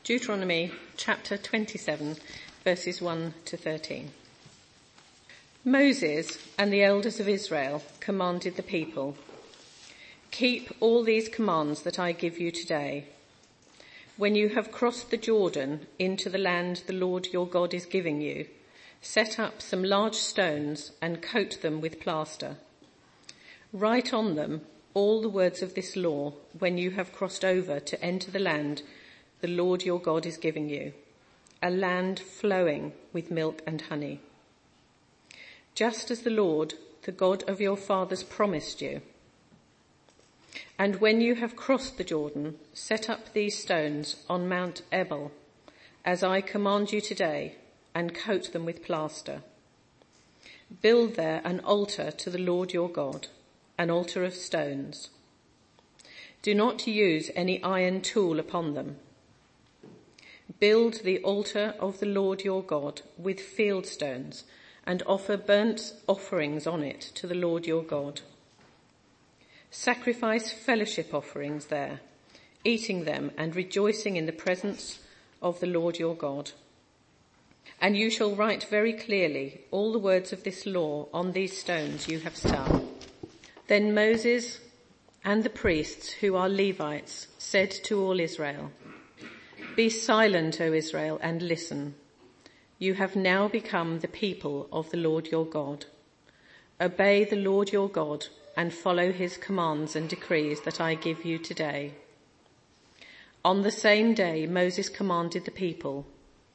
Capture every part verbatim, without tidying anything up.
Deuteronomy chapter twenty-seven, verses one to thirteen. Moses and the elders of Israel commanded the people, "Keep all these commands that I give you today. When you have crossed the Jordan into the land the Lord your God is giving you, set up some large stones and coat them with plaster. Write on them all the words of this law when you have crossed over to enter the land the Lord your God is giving you, a land flowing with milk and honey. Just as the Lord, the God of your fathers, promised you. And when you have crossed the Jordan, set up these stones on Mount Ebal, as I command you today, and coat them with plaster. Build there an altar to the Lord your God, an altar of stones. Do not use any iron tool upon them. Build the altar of the Lord your God with field stones and offer burnt offerings on it to the Lord your God. Sacrifice fellowship offerings there, eating them and rejoicing in the presence of the Lord your God. And you shall write very clearly all the words of this law on these stones you have set." Then Moses and the priests, who are Levites, said to all Israel, "Be silent, O Israel, and listen. You have now become the people of the Lord your God. Obey the Lord your God and follow his commands and decrees that I give you today." On the same day, Moses commanded the people,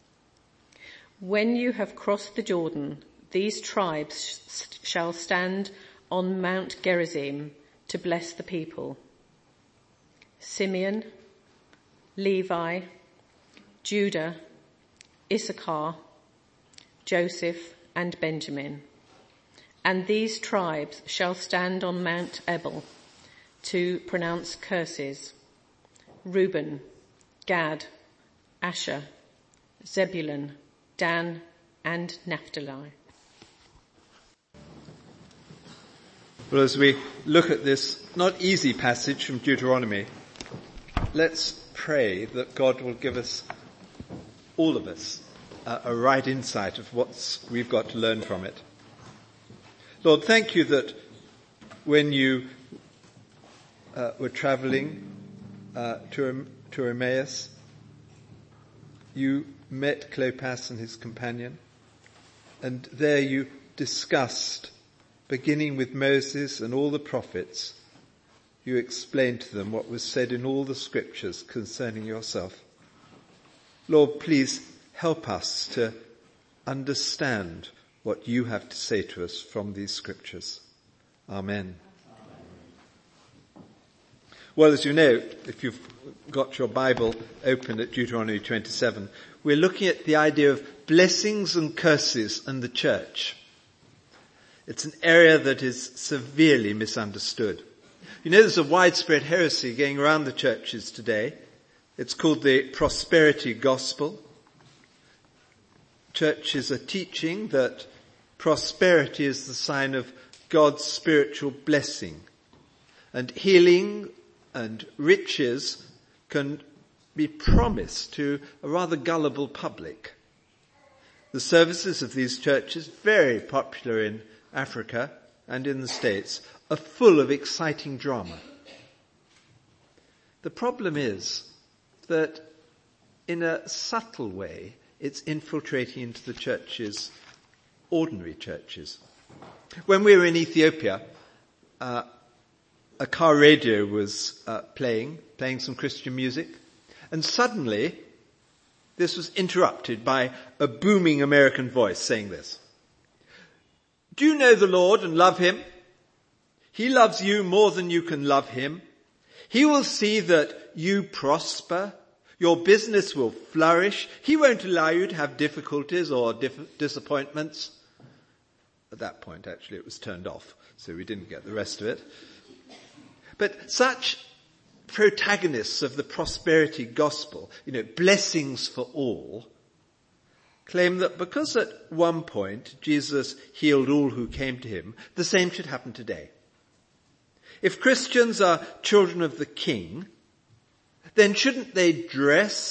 "When you have crossed the Jordan, these tribes shall stand on Mount Gerizim to bless the people: Simeon, Levi, Judah, Issachar, Joseph, and Benjamin. And these tribes shall stand on Mount Ebal to pronounce curses: Reuben, Gad, Asher, Zebulun, Dan, and Naphtali." Well, as we look at this not easy passage from Deuteronomy, let's pray that God will give us, all of us, uh, a right insight of what we've got to learn from it. Lord, thank you that when you uh, were travelling uh, to, to Emmaus, you met Cleopas and his companion, and there you discussed, beginning with Moses and all the prophets, you explained to them what was said in all the scriptures concerning yourself. Lord, please help us to understand what you have to say to us from these scriptures. Amen. Well, as you know, if you've got your Bible open at Deuteronomy twenty-seven, we're looking at the idea of blessings and curses and the church. It's an area that is severely misunderstood. You know, there's a widespread heresy going around the churches today. It's called the prosperity gospel. Churches are teaching that prosperity is the sign of God's spiritual blessing, and healing and riches can be promised to a rather gullible public. The services of these churches, very popular in Africa and in the States, are full of exciting drama. The problem is that in a subtle way, it's infiltrating into the churches, ordinary churches. When we were in Ethiopia, uh, a car radio was uh, playing, playing some Christian music, and suddenly this was interrupted by a booming American voice saying this: "Do you know the Lord and love him? He loves you more than you can love him. He will see that you prosper. Your business will flourish. He won't allow you to have difficulties or dif- disappointments." At that point, actually, it was turned off, so we didn't get the rest of it. But such protagonists of the prosperity gospel, you know, blessings for all, claim that because at one point Jesus healed all who came to him, the same should happen today. If Christians are children of the King, then shouldn't they dress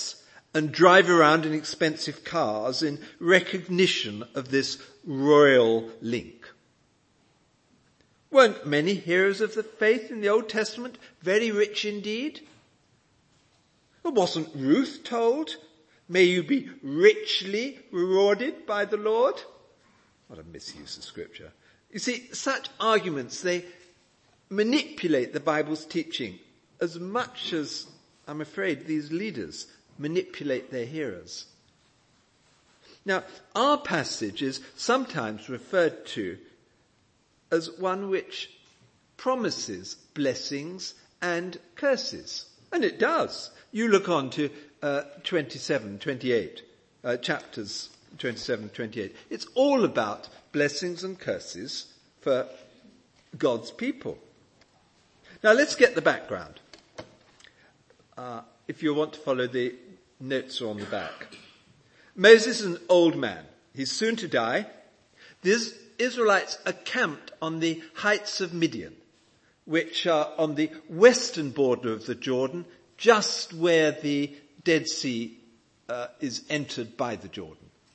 and drive around in expensive cars in recognition of this royal link. Weren't many heroes of the faith in the Old Testament very rich indeed? But wasn't Ruth told, "May you be richly rewarded by the Lord"? What a misuse of scripture. You see, such arguments, they manipulate the Bible's teaching as much as, I'm afraid, these leaders manipulate their hearers. Now, our passage is sometimes referred to as one which promises blessings and curses. And it does. You look on to uh, twenty-seven, twenty-eight, uh, chapters twenty-seven, twenty-eight. It's all about blessings and curses for God's people. Now let's get the background. Uh, if you want to follow, the notes are on the back. Moses is an old man. He's soon to die. The Israelites are camped on the heights of Midian, which are on the western border of the Jordan, just where the Dead Sea uh, is entered by the Jordan.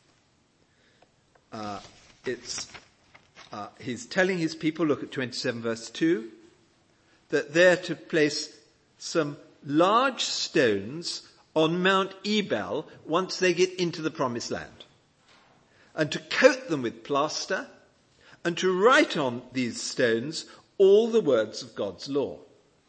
Uh, it's, uh, he's telling his people, look at twenty-seven verse two, that they're to place some large stones on Mount Ebal once they get into the promised land, and to coat them with plaster, and to write on these stones all the words of God's law.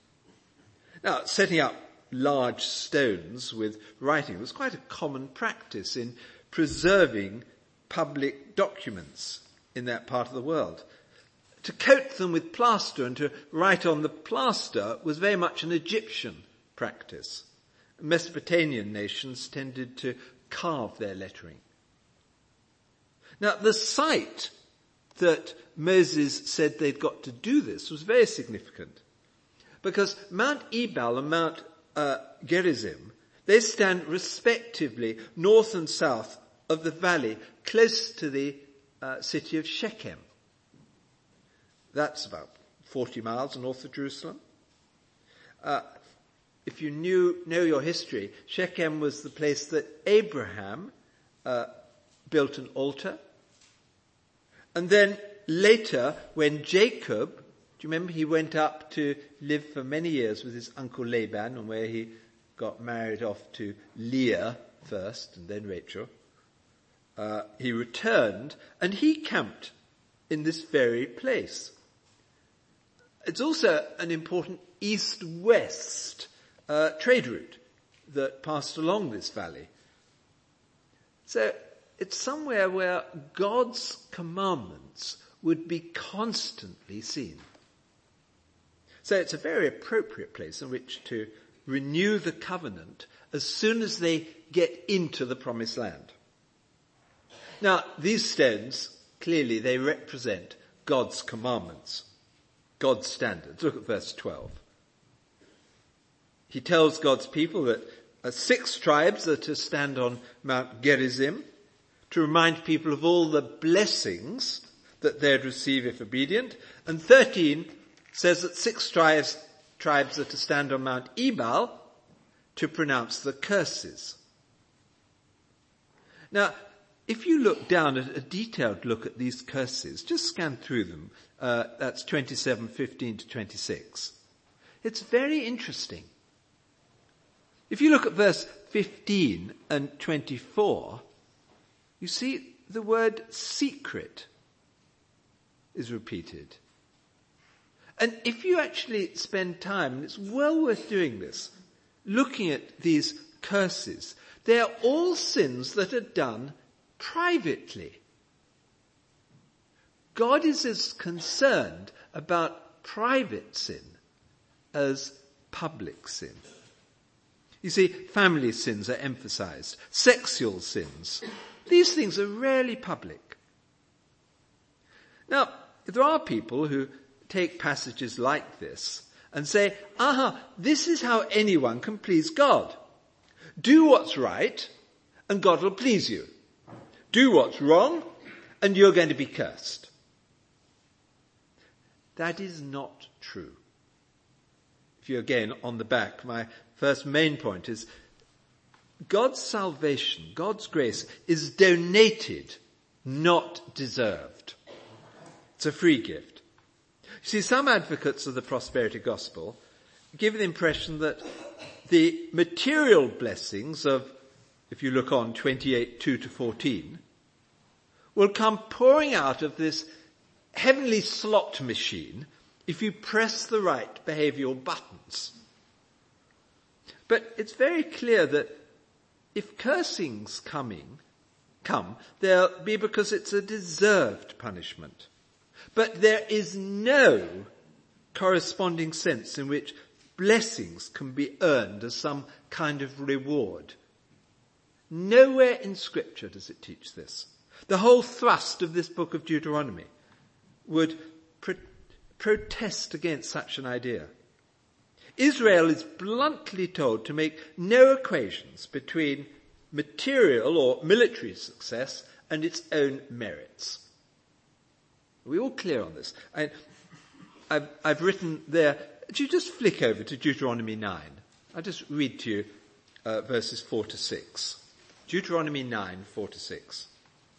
Now, setting up large stones with writing was quite a common practice in preserving public documents in that part of the world. To coat them with plaster and to write on the plaster was very much an Egyptian practice. Mesopotamian nations tended to carve their lettering. Now, the site that Moses said they'd got to do this was very significant, because Mount Ebal and Mount uh, Gerizim, they stand respectively north and south of the valley close to the uh, city of Shechem. That's about forty miles north of Jerusalem. Uh, if you knew, know your history, Shechem was the place that Abraham uh, built an altar. And then later, when Jacob, do you remember, he went up to live for many years with his uncle Laban, and where he got married off to Leah first and then Rachel. Uh, he returned and he camped in this very place. It's also an important east-west uh, trade route that passed along this valley. So it's somewhere where God's commandments would be constantly seen. So it's a very appropriate place in which to renew the covenant as soon as they get into the promised land. Now, these stones, clearly they represent God's commandments, God's standards. Look at verse twelve. He tells God's people that uh, six tribes are to stand on Mount Gerizim to remind people of all the blessings that they'd receive if obedient. And thirteen says that six tribes, tribes are to stand on Mount Ebal to pronounce the curses. Now, if you look down at a detailed look at these curses, just scan through them. Uh, that's twenty-seven, fifteen to twenty-six. It's very interesting. If you look at verse fifteen and twenty-four, you see the word secret is repeated. And if you actually spend time, and it's well worth doing this, looking at these curses, they are all sins that are done privately. God is as concerned about private sin as public sin. You see, family sins are emphasized. Sexual sins. These things are rarely public. Now, there are people who take passages like this and say, aha, this is how anyone can please God. Do what's right and God will please you. Do what's wrong and you're going to be cursed. That is not true. If you're again on the back, my first main point is God's salvation, God's grace, is donated, not deserved. It's a free gift. You see, some advocates of the prosperity gospel give the impression that the material blessings of, if you look on twenty-eight, two to fourteen, will come pouring out of this heavenly slot machine if you press the right behavioral buttons. But it's very clear that if cursing's coming, come, they'll be because it's a deserved punishment. But there is no corresponding sense in which blessings can be earned as some kind of reward. Nowhere in Scripture does it teach this. The whole thrust of this book of Deuteronomy would pro- protest against such an idea. Israel is bluntly told to make no equations between material or military success and its own merits. Are we all clear on this? I, I've, I've written there, do you just flick over to Deuteronomy nine? I'll just read to you uh, verses four to six. Deuteronomy nine, four to six.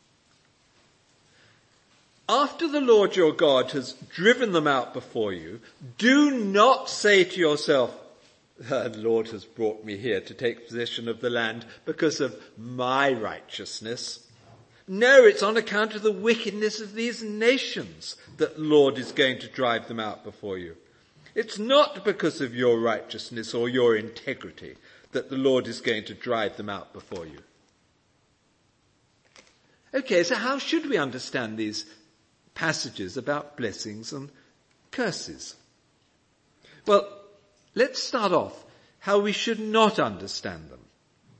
After the Lord your God has driven them out before you, do not say to yourself, the Lord has brought me here to take possession of the land because of my righteousness. No, it's on account of the wickedness of these nations that the Lord is going to drive them out before you. It's not because of your righteousness or your integrity that the Lord is going to drive them out before you. Okay, so how should we understand these passages about blessings and curses? Well, let's start off how we should not understand them.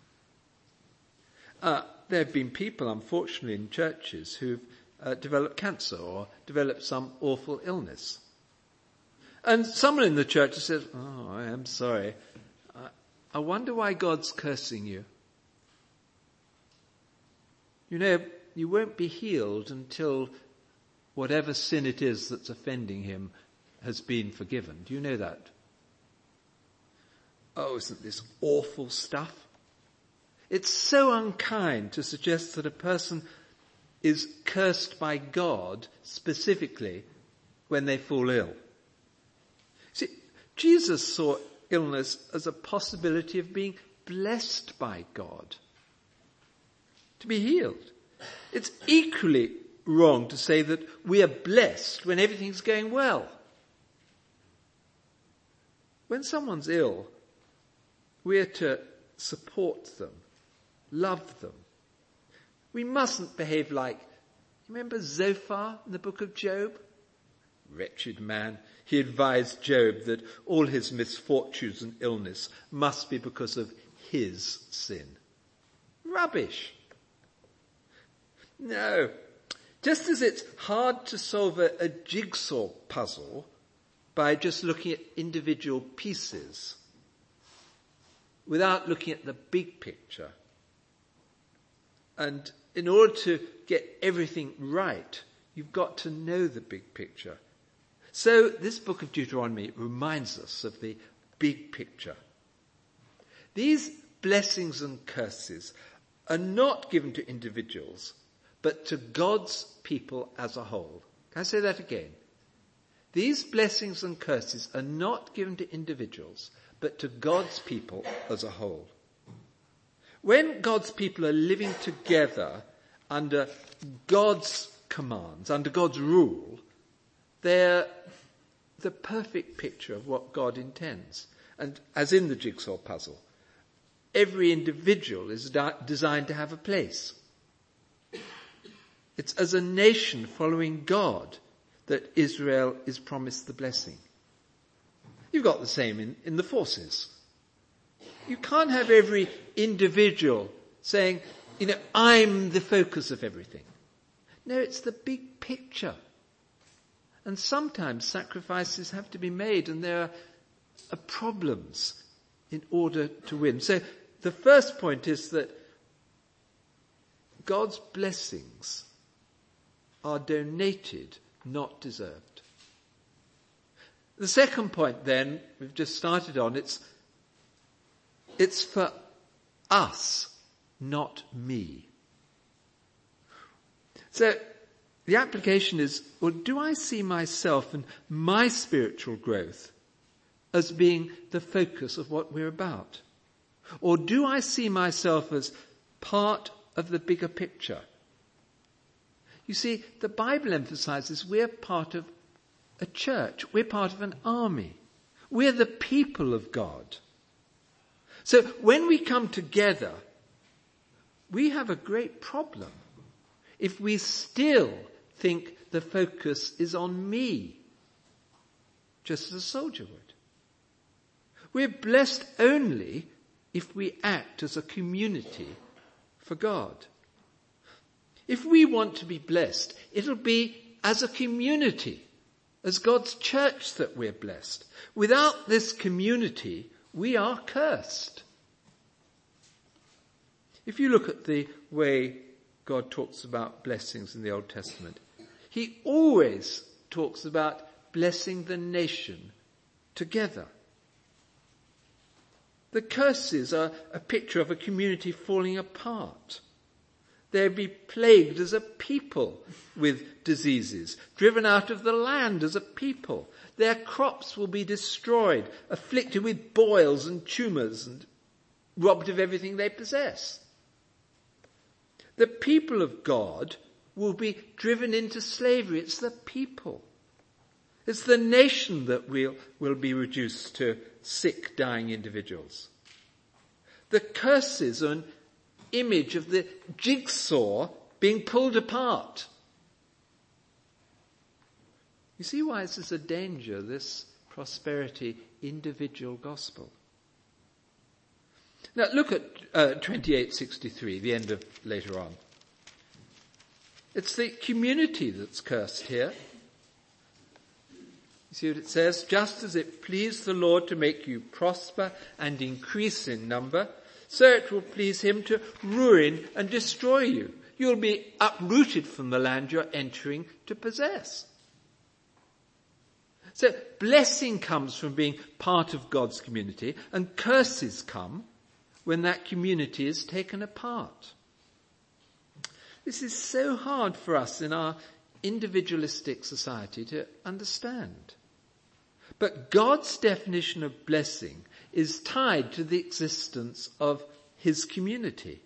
Uh, there have been people, unfortunately, in churches who've uh, developed cancer or developed some awful illness. And someone in the church says, oh, I am sorry. I, I wonder why God's cursing you. You know, you won't be healed until whatever sin it is that's offending him has been forgiven. Do you know that? Oh, isn't this awful stuff? It's so unkind to suggest that a person is cursed by God specifically when they fall ill. See, Jesus saw illness as a possibility of being blessed by God, to be healed. It's equally wrong to say that we are blessed when everything's going well. When someone's ill, we are to support them, love them. We mustn't behave like, remember Zophar in the book of Job? Wretched man. He advised Job that all his misfortunes and illness must be because of his sin. Rubbish. No. Just as it's hard to solve a, a jigsaw puzzle by just looking at individual pieces without looking at the big picture. And in order to get everything right, you've got to know the big picture. So this book of Deuteronomy reminds us of the big picture. These blessings and curses are not given to individuals, but to God's people as a whole. Can I say that again? These blessings and curses are not given to individuals, but to God's people as a whole. When God's people are living together under God's commands, under God's rule, they're the perfect picture of what God intends. And as in the jigsaw puzzle, every individual is de- designed to have a place. It's as a nation following God that Israel is promised the blessing. You've got the same in, in the forces. You can't have every individual saying, you know, I'm the focus of everything. No, it's the big picture. And sometimes sacrifices have to be made, and there are, are problems in order to win. So the first point is that God's blessings are donated, not deserved. The second point then, we've just started on, it's, it's for us, not me. So the application is, well, do I see myself and my spiritual growth as being the focus of what we're about? Or do I see myself as part of the bigger picture? You see, the Bible emphasizes we're part of a church. We're part of an army. We're the people of God. So when we come together, we have a great problem if we still think the focus is on me, just as a soldier would. We're blessed only if we act as a community for God. If we want to be blessed, it'll be as a community, as God's church, that we're blessed. Without this community, we are cursed. If you look at the way God talks about blessings in the Old Testament, he always talks about blessing the nation together. The curses are a picture of a community falling apart. They'll be plagued as a people with diseases, driven out of the land as a people. Their crops will be destroyed, afflicted with boils and tumours, and robbed of everything they possess. The people of God will be driven into slavery. It's the people. It's the nation that will, will be reduced to sick, dying individuals. The curses are an image of the jigsaw being pulled apart. You see why this is a danger, this prosperity individual gospel. Now look at uh, twenty-eight sixty-three, the end of later on. It's the community that's cursed here. You see what it says? Just as it pleased the Lord to make you prosper and increase in number, so it will please him to ruin and destroy you. You'll be uprooted from the land you're entering to possess. So blessing comes from being part of God's community, and curses come when that community is taken apart. This is so hard for us in our individualistic society to understand. But God's definition of blessing is tied to the existence of his community.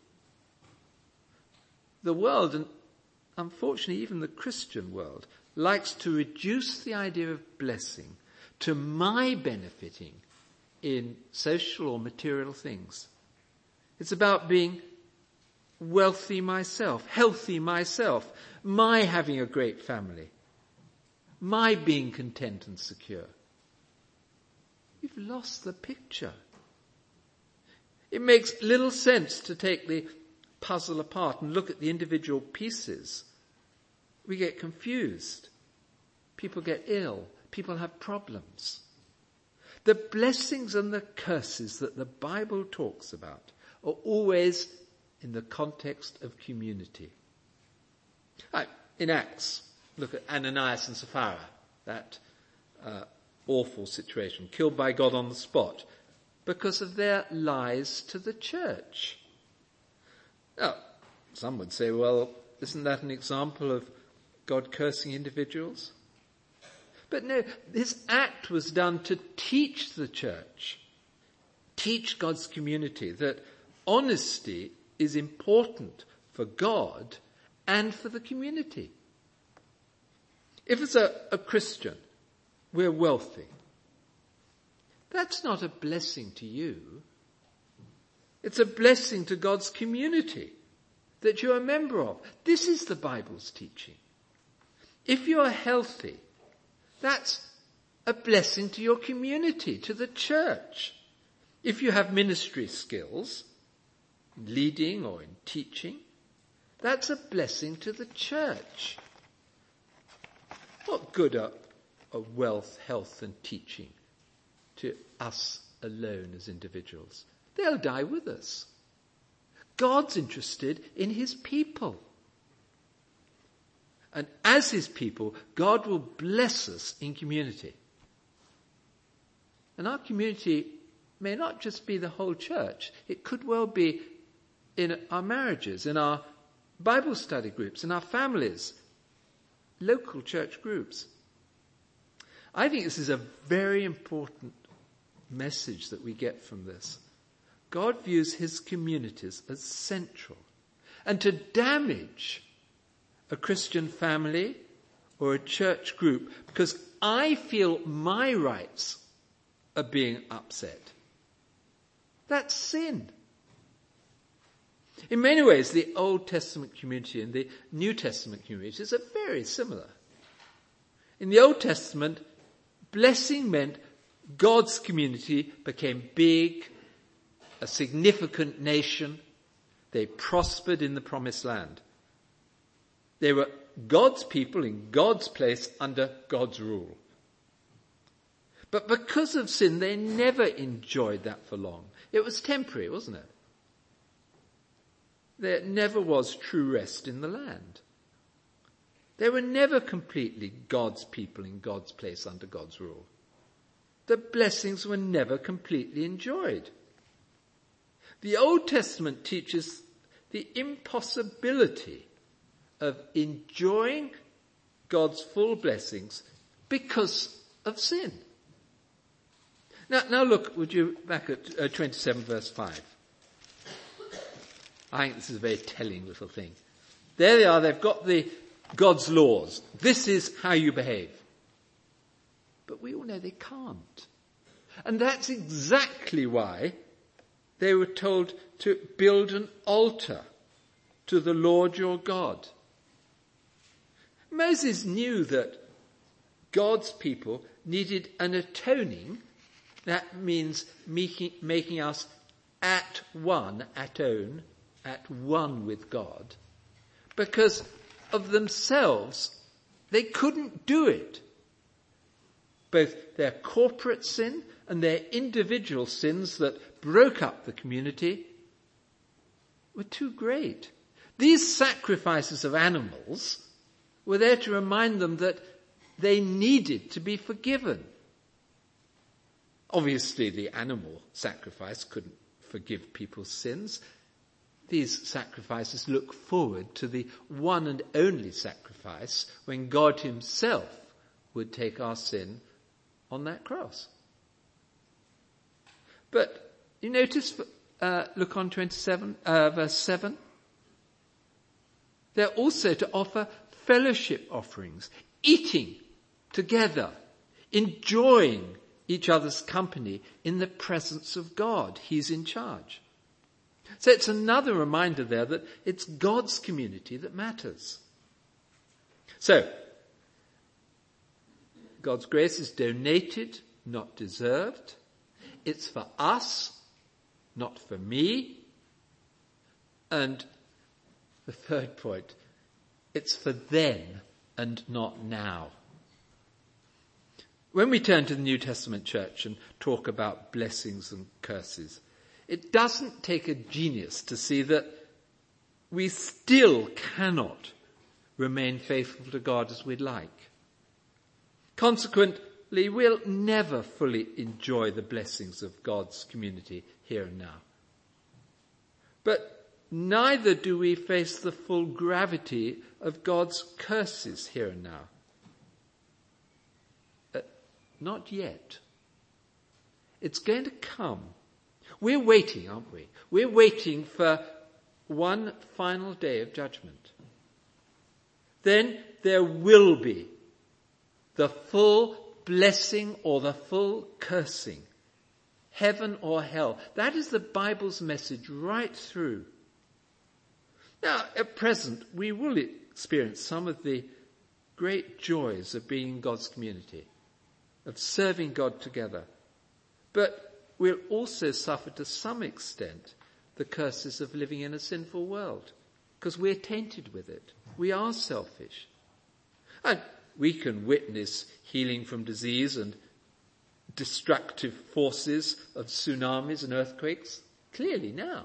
The world, and unfortunately even the Christian world, likes to reduce the idea of blessing to my benefiting in social or material things. It's about being wealthy myself, healthy myself, my having a great family, my being content and secure. You've lost the picture. It makes little sense to take the puzzle apart and look at the individual pieces. We get confused. People get ill. People have problems. The blessings and the curses that the Bible talks about are always in the context of community. Right, in Acts, look at Ananias and Sapphira, that uh, awful situation, killed by God on the spot because of their lies to the church. Now, some would say, well, isn't that an example of God cursing individuals? But no, this act was done to teach the church, teach God's community that honesty is important for God and for the community. If as a, a Christian we're wealthy, that's not a blessing to you. It's a blessing to God's community that you're a member of. This is the Bible's teaching. If you're healthy, that's a blessing to your community, to the church. If you have ministry skills, leading or in teaching, that's a blessing to the church. What good are, are wealth, health and teaching to us alone as individuals? They'll die with us. God's interested in his people. And as his people, God will bless us in community. And our community may not just be the whole church. It could well be in our marriages, in our Bible study groups, in our families, local church groups. I think this is a very important message that we get from this. God views his communities as central. And to damage a Christian family or a church group because I feel my rights are being upset, that's sin. In many ways, the Old Testament community and the New Testament communities are very similar. In the Old Testament, blessing meant God's community became big, a significant nation. They prospered in the promised land. They were God's people in God's place under God's rule. But because of sin, they never enjoyed that for long. It was temporary, wasn't it? There never was true rest in the land. They were never completely God's people in God's place under God's rule. The blessings were never completely enjoyed. The Old Testament teaches the impossibility of enjoying God's full blessings because of sin. Now, now look, would you, back at uh, twenty-seven verse five. I think this is a very telling little thing. There they are, they've got the God's laws. This is how you behave. But we all know they can't. And that's exactly why they were told to build an altar to the Lord your God. Moses knew that God's people needed an atoning. That means making, making us at one, atone, at one with God. Because of themselves, they couldn't do it. Both their corporate sin and their individual sins that broke up the community were too great. These sacrifices of animals were there to remind them that they needed to be forgiven. Obviously, the animal sacrifice couldn't forgive people's sins. These sacrifices look forward to the one and only sacrifice when God himself would take our sin on that cross. But you notice, uh, look on twenty-seven, uh, verse seven. They're also to offer fellowship offerings, eating together, enjoying each other's company in the presence of God. He's in charge. So it's another reminder there that it's God's community that matters. So, God's grace is donated, not deserved. It's for us, not for me. And the third point, it's for then and not now. When we turn to the New Testament church and talk about blessings and curses, it doesn't take a genius to see that we still cannot remain faithful to God as we'd like. Consequently, we'll never fully enjoy the blessings of God's community here and now. But neither do we face the full gravity of God's curses here and now. Uh, not yet. It's going to come. We're waiting, aren't we? We're waiting for one final day of judgment. Then there will be the full blessing or the full cursing, heaven or hell. That is the Bible's message right through. Now, at present, we will experience some of the great joys of being in God's community, of serving God together. But we'll also suffer to some extent the curses of living in a sinful world, because we're tainted with it. We are selfish. And we can witness healing from disease and destructive forces of tsunamis and earthquakes clearly now.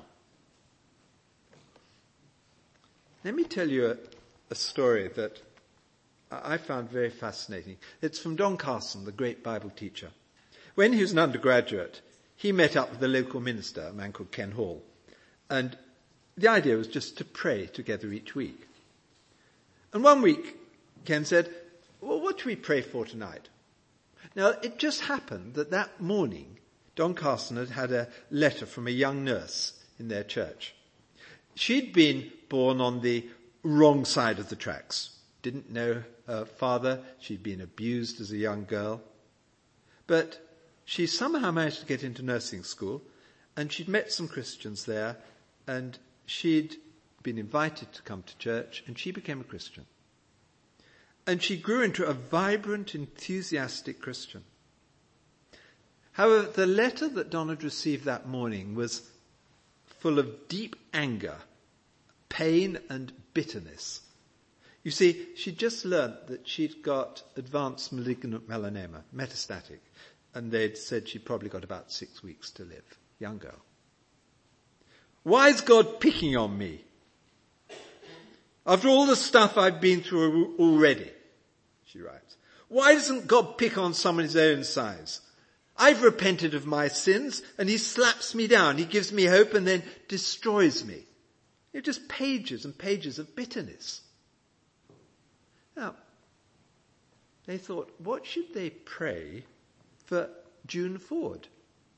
Let me tell you a, a story that I found very fascinating. It's from Don Carson, the great Bible teacher. When he was an undergraduate, he met up with the local minister, a man called Ken Hall. And the idea was just to pray together each week. And one week, Ken said, well, what should we pray for tonight? Now, it just happened that that morning, Doncaster had had a letter from a young nurse in their church. She'd been born on the wrong side of the tracks. Didn't know her father. She'd been abused as a young girl. But she somehow managed to get into nursing school, and she'd met some Christians there, and she'd been invited to come to church, and she became a Christian. And she grew into a vibrant, enthusiastic Christian. However, the letter that Don had received that morning was full of deep anger, pain and bitterness. You see, she'd just learnt that she'd got advanced malignant melanoma, metastatic, and they'd said she'd probably got about six weeks to live. Young girl. Why is God picking on me? After all the stuff I've been through already, she writes. Why doesn't God pick on someone his own size? I've repented of my sins, and he slaps me down. He gives me hope and then destroys me. They're just pages and pages of bitterness. Now, they thought, what should they pray for June Ford?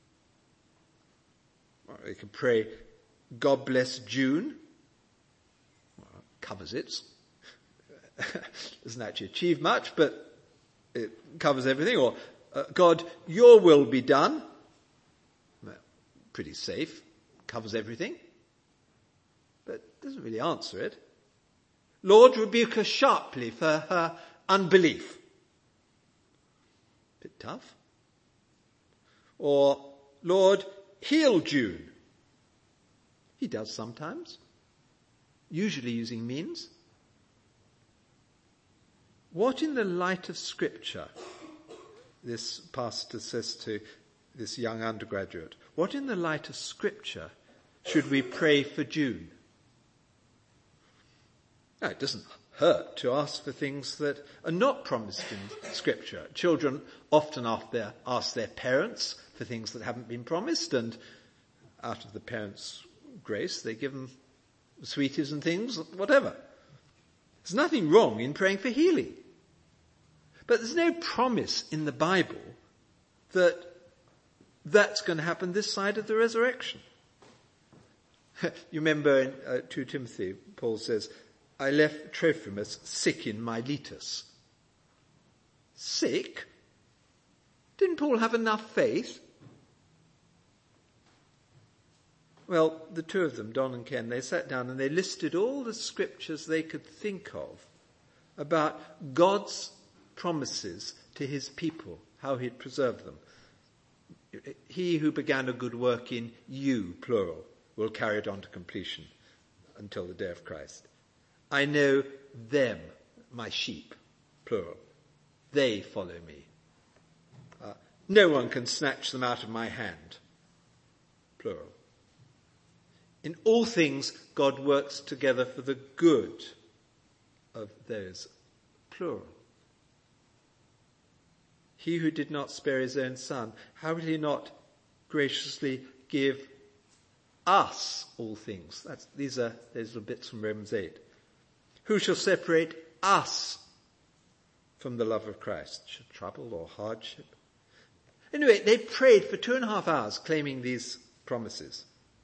Well, they could pray, God bless June. Well, covers it. Doesn't actually achieve much, but it covers everything. Or, uh, God, your will be done. Well, pretty safe. Covers everything. But doesn't really answer it. Lord, rebuke her sharply for her unbelief. Bit tough. Or, Lord, heal June. He does sometimes. Usually using means. What in the light of Scripture, this pastor says to this young undergraduate, what in the light of Scripture should we pray for June? Now, it doesn't hurt to ask for things that are not promised in Scripture. Children often ask their, ask their parents for things that haven't been promised, and out of the parents' grace, they give them sweeties and things, whatever. There's nothing wrong in praying for healing. But there's no promise in the Bible that that's going to happen this side of the resurrection. You remember in uh, Second Timothy, Paul says, I left Trophimus sick in Miletus. Sick? Didn't Paul have enough faith? Well, the two of them, Don and Ken, they sat down and they listed all the scriptures they could think of about God's promises to his people, how he'd preserve them. He who began a good work in you, plural, will carry it on to completion until the day of Christ. I know them, my sheep, plural. They follow me. Uh, no one can snatch them out of my hand, plural. In all things, God works together for the good of those, plural. He who did not spare his own son, how will he not graciously give us all things? That's, these are those little bits from Romans eight. Who shall separate us from the love of Christ? Trouble or hardship? Anyway, they prayed for two and a half hours claiming these promises.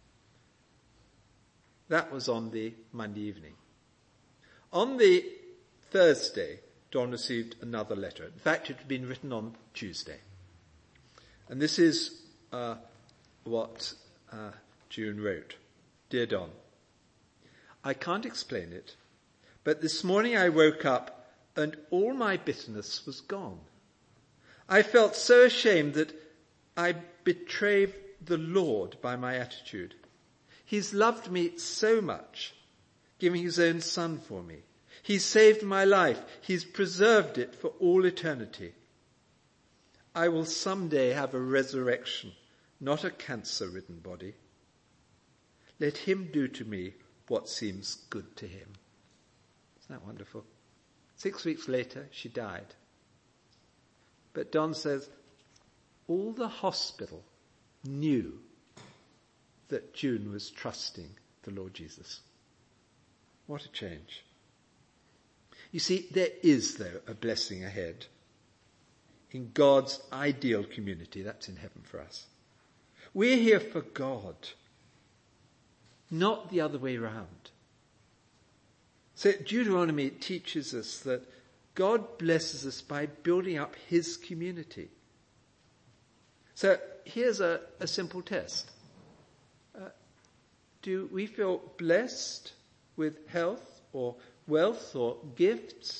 That was on the Monday evening. On the Thursday, Don received another letter. In fact, it had been written on Tuesday. And this is uh, what uh, June wrote. Dear Don, I can't explain it, but this morning I woke up and all my bitterness was gone. I felt so ashamed that I betrayed the Lord by my attitude. He's loved me so much, giving his own son for me. He's saved my life. He's preserved it for all eternity. I will someday have a resurrection, not a cancer-ridden body. Let him do to me what seems good to him. Isn't that wonderful? Six weeks later, she died. But Don says, all the hospital knew that June was trusting the Lord Jesus. What a change. You see, there is, though, a blessing ahead. In God's ideal community, that's in heaven for us. We're here for God, not the other way round. So Deuteronomy teaches us that God blesses us by building up his community. So here's a, a simple test. Uh, do we feel blessed with health or wealth or gifts?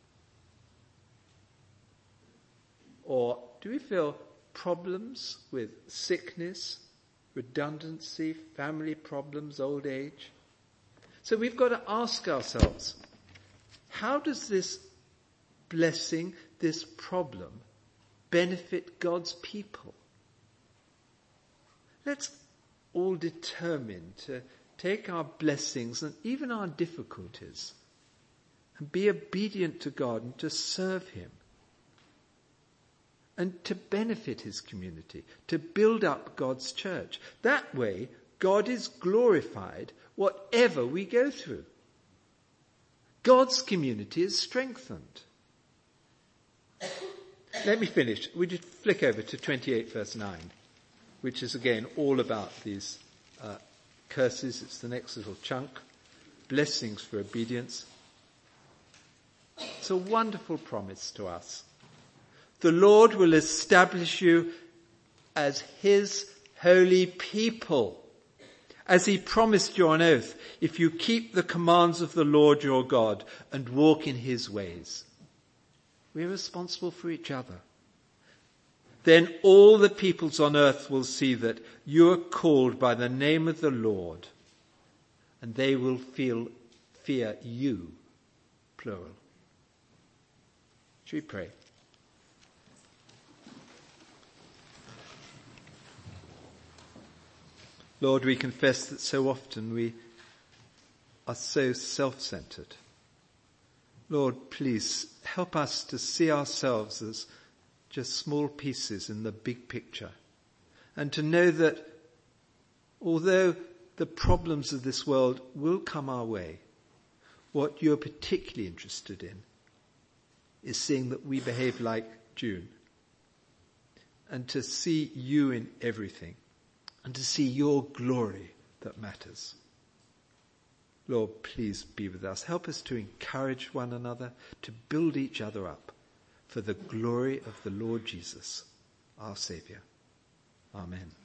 Or do we feel problems with sickness, redundancy, family problems, old age? So we've got to ask ourselves, how does this blessing, this problem, benefit God's people? Let's all determine to take our blessings and even our difficulties and be obedient to God and to serve him and to benefit his community, to build up God's church. That way, God is glorified whatever we go through. God's community is strengthened. Let me finish. We just flick over to twenty-eight verse nine, which is again all about these uh, curses. It's the next little chunk. Blessings for obedience. It's a wonderful promise to us. The Lord will establish you as his holy people, as he promised you on oath, if you keep the commands of the Lord your God and walk in his ways. We're responsible for each other. Then all the peoples on earth will see that you are called by the name of the Lord, and they will feel fear you, plural. Should we pray? Lord, we confess that so often we are so self-centered. Lord, please help us to see ourselves as just small pieces in the big picture, and to know that although the problems of this world will come our way, what you're particularly interested in is seeing that we behave like June, and to see you in everything, and to see your glory that matters. Lord, please be with us. Help us to encourage one another, to build each other up for the glory of the Lord Jesus, our Saviour. Amen.